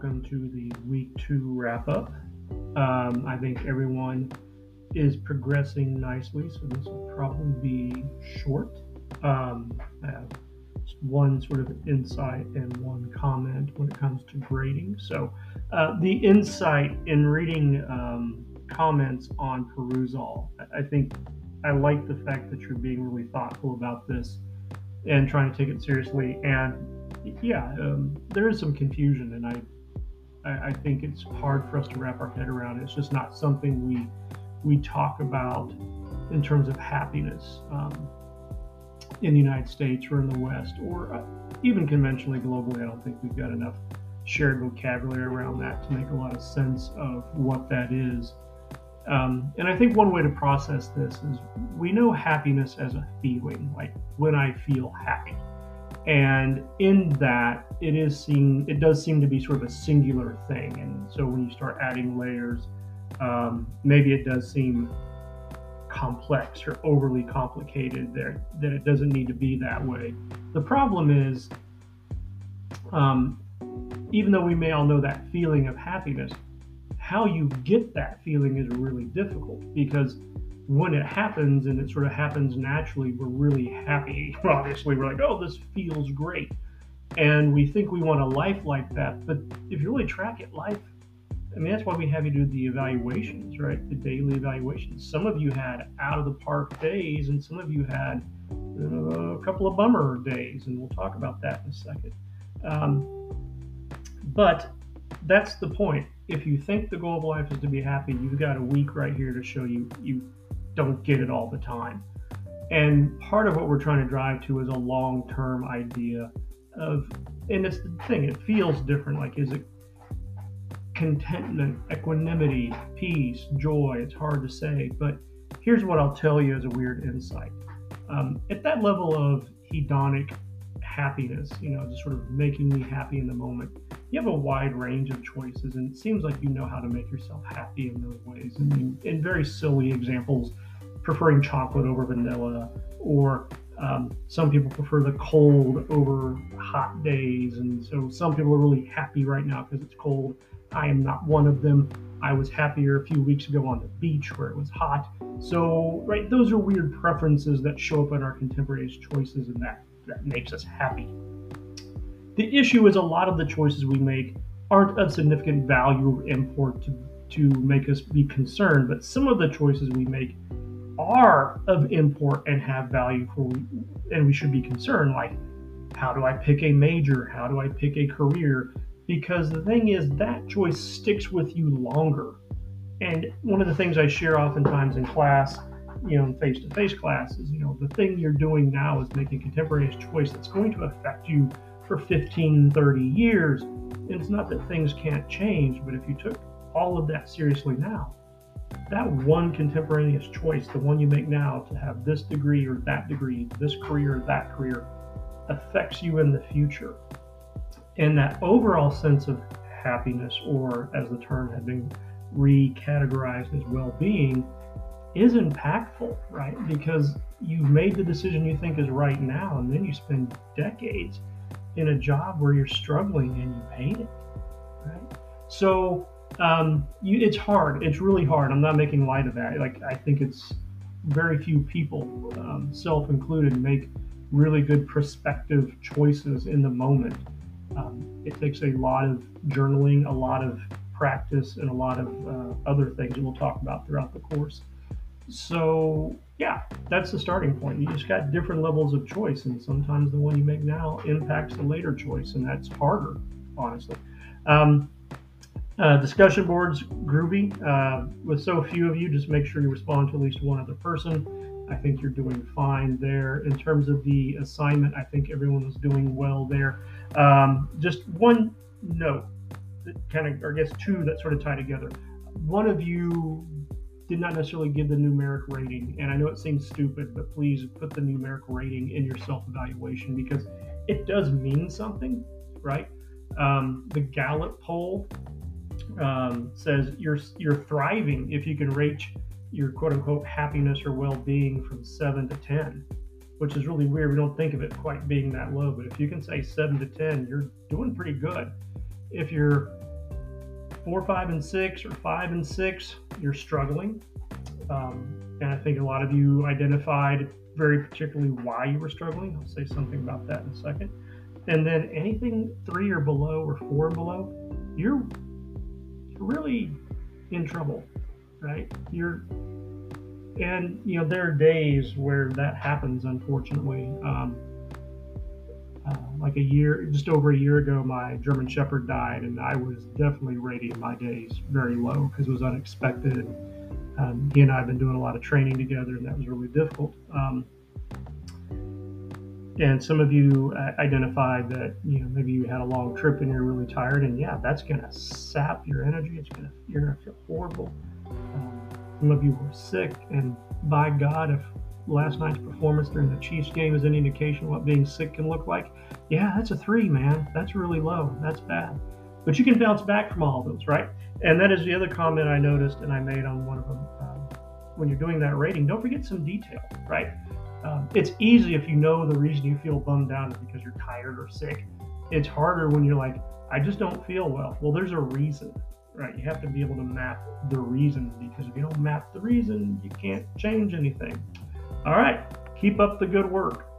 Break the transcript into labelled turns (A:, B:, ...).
A: welcome to the week 2 wrap up. I think everyone is progressing nicely, so this will probably be short. I have just one sort of insight and one comment when it comes to grading. The insight in reading comments on Perusall, I think I like the fact that you're being really thoughtful about this and trying to take it seriously. And yeah, there is some confusion, and I think it's hard for us to wrap our head around. It's just not something we talk about in terms of happiness in the United States or in the West, or even conventionally globally. I don't think we've got enough shared vocabulary around that to make a lot of sense of what that is. And I think one way to process this is we know happiness as a feeling, like when I feel happy. And in that, it does seem to be sort of a singular thing. And so when you start adding layers, maybe it does seem complex or overly complicated there, that it doesn't need to be that way. The problem is, even though we may all know that feeling of happiness, how you get that feeling is really difficult, because when it happens and it sort of happens naturally, we're really happy. Obviously, we're like, oh, this feels great. And we think we want a life like that. But if you really track it, life, I mean, that's why we have you do the evaluations, right? The daily evaluations. Some of you had out of the park days, and some of you had a couple of bummer days, and we'll talk about that in a second. But that's the point. If you think the goal of life is to be happy, you've got a week right here to show you don't get it all the time. And part of what we're trying to drive to is a long-term idea of, and it's the thing, it feels different. Like, is it contentment, equanimity, peace, joy? It's hard to say, but here's what I'll tell you as a weird insight. At that level of hedonic happiness, just sort of making me happy in the moment, you have a wide range of choices, and it seems like you know how to make yourself happy in those ways. And in very silly examples, preferring chocolate over vanilla, or some people prefer the cold over hot days, and so some people are really happy right now because it's cold. I am not one of them. I was happier a few weeks ago on the beach where it was hot. So, right, those are weird preferences that show up in our contemporaneous choices, and that makes us happy. The issue is a lot of the choices we make aren't of significant value or import to make us be concerned, but some of the choices we make are of import and have value and we should be concerned, like, how do I pick a major? How do I pick a career? Because the thing is, that choice sticks with you longer. And one of the things I share oftentimes in class, in face-to-face classes, the thing you're doing now is making a contemporaneous choice that's going to affect you for 15, 30 years. And it's not that things can't change, but if you took all of that seriously now, that one contemporaneous choice, the one you make now to have this degree or that degree, this career or that career, affects you in the future. And that overall sense of happiness, or as the term had been recategorized as well-being, is impactful, right? Because you've made the decision you think is right now, and then you spend decades in a job where you're struggling and you hate it, right? So it's hard. It's really hard. I'm not making light of that. Like, I think it's very few people, self included, make really good prospective choices in the moment. It takes a lot of journaling, a lot of practice, and a lot of other things that we'll talk about throughout the course. So yeah, that's the starting point. You just got different levels of choice, and sometimes the one you make now impacts the later choice, and that's harder, honestly. Discussion boards, groovy. With so few of you, just make sure you respond to at least one other person. I think you're doing fine there. In terms of the assignment, I think everyone was doing well there. Just one note, that kind of, or I guess two that sort of tie together. One of you did not necessarily give the numeric rating, and I know it seems stupid, but please put the numeric rating in your self-evaluation, because it does mean something, right? The Gallup poll says you're thriving if you can rate your quote-unquote happiness or well-being from 7 to 10, which is really weird. We don't think of it quite being that low, but if you can say 7 to 10, you're doing pretty good. If you're 4, 5, and 6, or 5 and 6, you're struggling. And I think a lot of you identified very particularly why you were struggling. I'll say something about that in a second. And then anything 3 or below or 4 and below, you're really in trouble, right? And there are days where that happens, unfortunately. Like just over a year ago, my German Shepherd died, and I was definitely rating my days very low because it was unexpected. He and I have been doing a lot of training together, and that was really difficult. And some of you identified that maybe you had a long trip and you're really tired, and yeah, that's going to sap your energy. You're going to feel horrible. Some of you were sick, and by God, if last night's performance during the Chiefs game is any indication of what being sick can look like, yeah, that's a 3, man. That's really low. That's bad. But you can bounce back from all of those, right? And that is the other comment I noticed, and I made on one of them. When you're doing that rating, don't forget some detail, right? It's easy if you know the reason you feel bummed out is because you're tired or sick. It's harder when you're like, I just don't feel well. Well, there's a reason, right? You have to be able to map the reason, because if you don't map the reason, you can't change anything. All right, keep up the good work.